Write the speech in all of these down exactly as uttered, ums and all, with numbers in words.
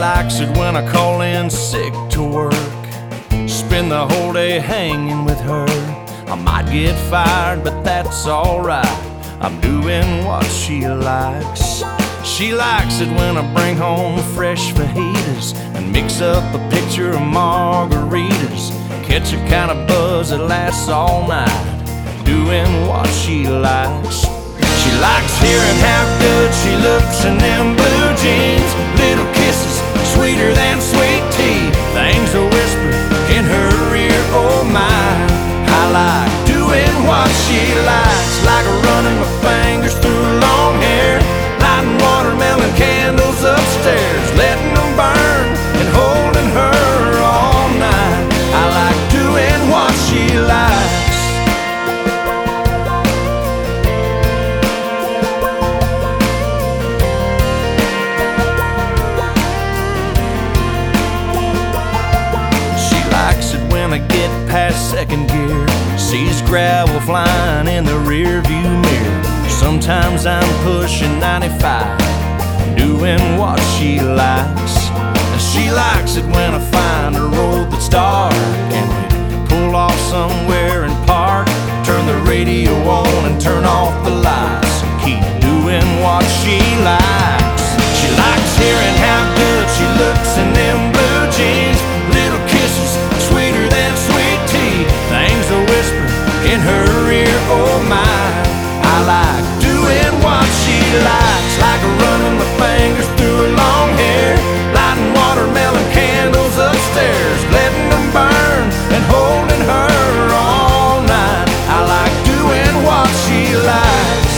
likes it when I call in sick to work, spend the whole day hanging with her. I might get fired, but that's alright, I'm doing what she likes. She likes it when I bring home fresh fajitas and mix up a pitcher of margaritas, catch a kind of buzz that lasts all night, doing what she likes. She likes hearing how good she looks in them blue jeans, little kisses sweeter than sweet tea, things a whisper in her ear, oh my. I like doing what she likes, like running my fingers through long hair, lighting watermelon candles upstairs, letting them burn and holding her all night. I like doing what she likes. I get past second gear, sees gravel flying in the rear view mirror. Sometimes I'm pushing ninety-five, doing what she likes. And she likes it when I find a road that's dark and we pull off somewhere and park, turn the radio on and turn off the lights, keep doing what she likes. She likes hearing how good she looks in them blue jeans, little kisses sweeter than sweet tea, things a whisper in her ear, oh my. I like doing what she likes, like running my fingers through her long hair, lighting watermelon candles upstairs, letting them burn and holding her all night. I like doing what she likes.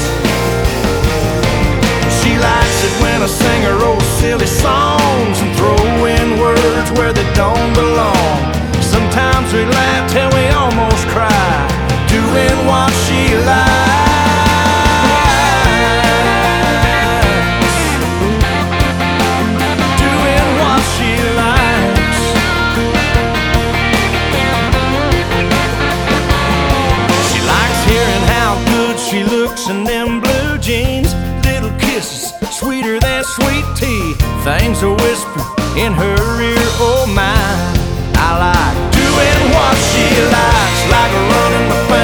She likes it when I sing her old silly songs and throw in words where they don't belong. Sometimes we laugh till we almost cry, doing what she likes. Doing what she likes. She likes hearing how good she looks in them blue jeans, little kisses sweeter than sweet tea, things a whisper in her ear, oh my. I like doing what she likes, like running the